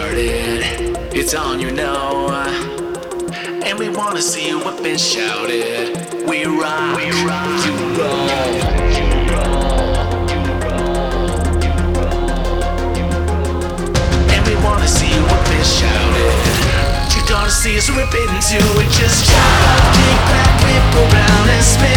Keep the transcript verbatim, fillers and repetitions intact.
started. It's on, you know. And we wanna see you up and shout it. We rock, we rock, you roll, you roll, you roll, you roll. And we wanna see you up and shout it. You're gonna see us rip into it. Just shout out, kick back, whip around and spin.